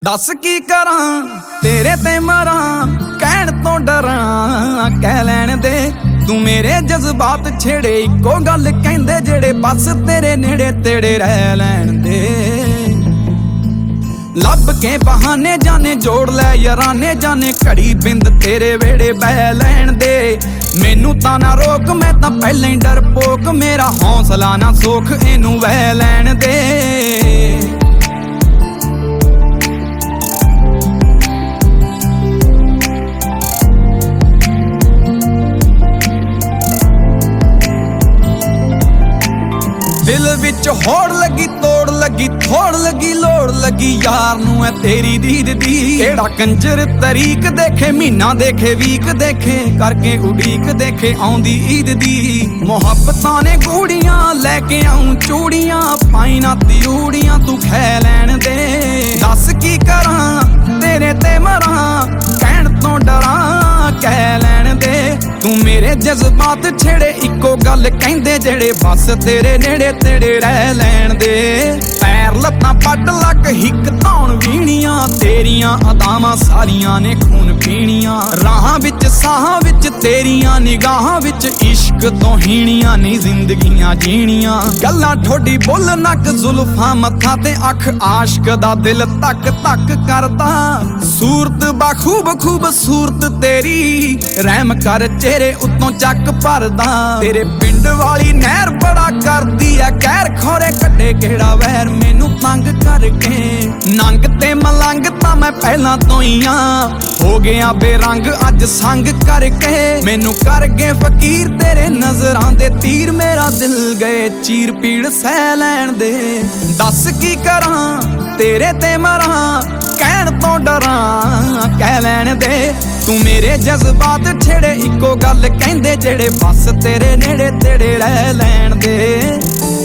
दस की करां तेरे ते मरां कहण तो डरां कह लैण दे तू मेरे जज्बात छेड़े इको गल कहंदे जेड़े बस तेरे नेड़े तेड़े रह लैण दे। लब के बहाने जाने जोड़ लै याराने जाने घड़ी बिंद तेरे वेड़े बह लैण दे। मैनू तां ना रोक मैं तां पहले ही डरपोक मेरा हौसला ना सोख इनू वह लैण दे। दिल विच होड़ लगी तोड़ लगी थोड़ लगी लोड़ लगी यार नू है तेरी दीद दी। केड़ा कंजर तरीक देखे महीना देखे वीक देखे करके उड़ीक देखे आउंदी ईद दी। मुहब्बतां ने गूड़ियां लैके आऊं चूड़ियां पाई ना तियूड़ियां तू खै लैण दे। दस की करां तेरे ते मरां कहण तो डरां कह लैण दे। तू मेरे जज्बात छेड़े इको गल कहंदे जेड़े बस तेरे नेड़े तेड़े रह लैण दे। पैर लत्तां पट लक हिक धौण वीणियां तेरियां अदावां सारियां ने खून पीणियां। राहां विच साहां विच तेरियां निगाहां विच इश्क तो हीणियां नी जिंदगियां जीणियां। गल्लां ठोडी बुल नक जुल्फां मत्था ते अख आशक दा दिल तक तक करदा। सूरत बाखूब खूबसूरत तेरी रहम कर चेहरे उत्तों चक भरदा। तेरे पिंड वाली नहर बड़ा करदी है कहर खोरे कड्डे केड़ा वैर मैनू तंग करके। नंग ते मलंग तां मैं पहला तो ही हो गया बेरंग अज संग करके। मैनू कर गए फकीर तेरे नजरां दे तीर मेरा दिल गए चीर पीड़ सह लैण दे। दस की करां तेरे ते मरां कहण तो डरां कह लैण दे। तू मेरे जज्बात छेड़े इको गल कहंदे जेड़े बस तेरे नेड़े तेड़े रह लैण दे।